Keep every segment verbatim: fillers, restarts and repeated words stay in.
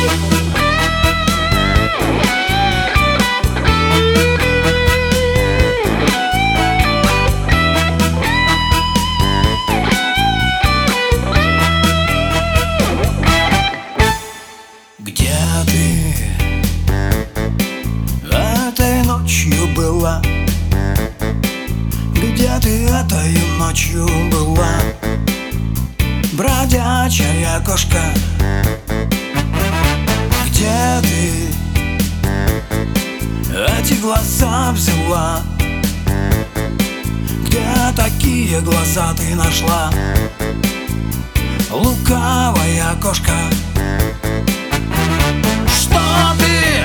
Где ты этой ночью была? Где ты этой ночью была? Бродячая кошка. Где ты эти глаза взяла? Где такие глаза ты нашла? Лукавая кошка. Что ты?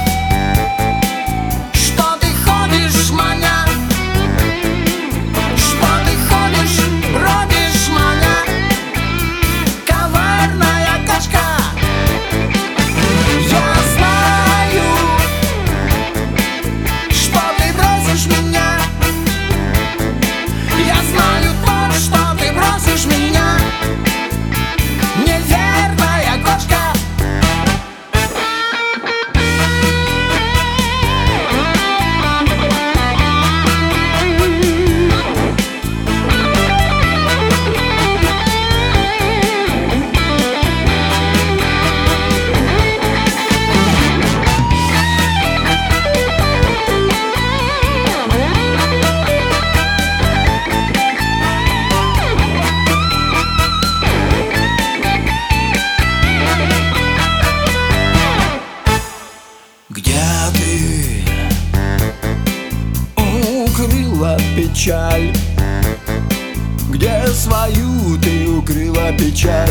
Что ты ходишь, маня? Что ты ходишь, бродишь, маня? Коварная кошка. Я знаю, что ты бросишь меня. Я знаю то, что ты бросишь меня. Неверная кошка. Где ты укрыла печаль? Где свою ты укрыла печаль?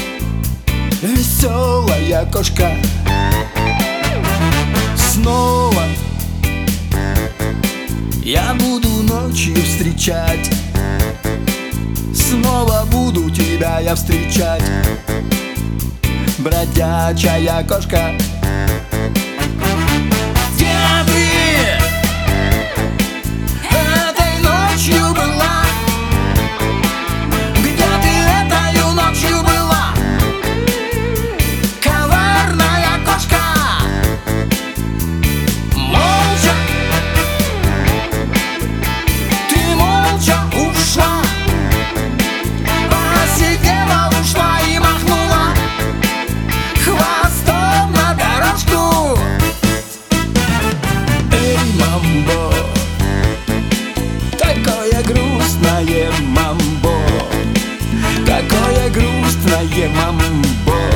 Веселая кошка. Снова я буду ночью встречать. Снова буду тебя я встречать. Бродячая кошка. Какое грустное мамбо, какое грустное мамбо.